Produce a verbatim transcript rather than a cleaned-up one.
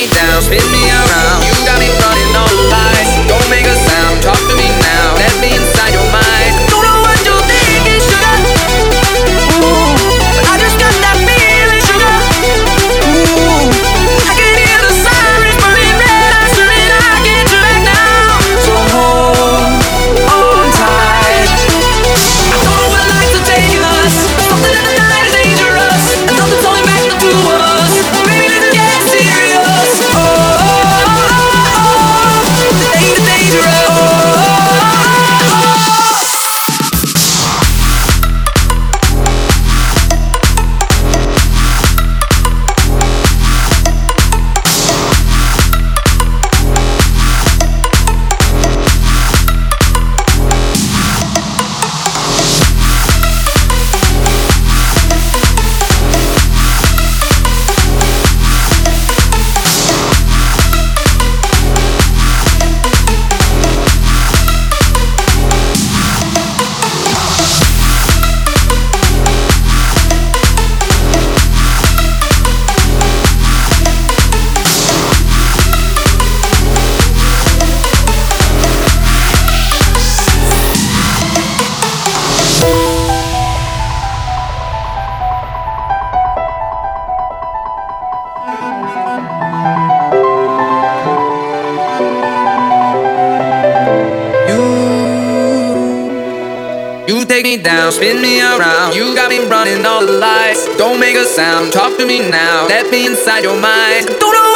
down, spin me around. You got me running all the lights. Don't make a sound, talk to me now. Let me inside your mind. Don't know what you're thinking, sugar. Ooh, but I just got that feeling, sugar. Ooh, I can hear the sirens burning red. I surrender, I can't turn back now. So hold on tight. I don't know where lights are taking us. Something in the night is dangerous, and nothing's holding back the two of us. Baby, let's get serious. Oh, oh, oh, oh, oh. The danger, dangerous. Oh, oh, oh, oh. You take me down, spin me around. You got me running all the lights. Don't make a sound, talk to me now. Let me inside your mind. Don't know